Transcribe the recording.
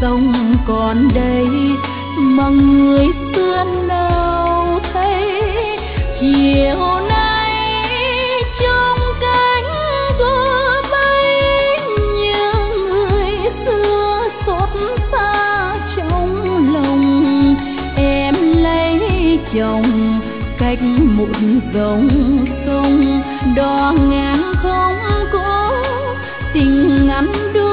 sông còn đây mà người xưa đâu thấy. Chiều nay trong cánh vừa bay những người xưa xót xa trong lòng. Em lấy chồng cách một dòng sông đò ngang không có tình ngắn đôi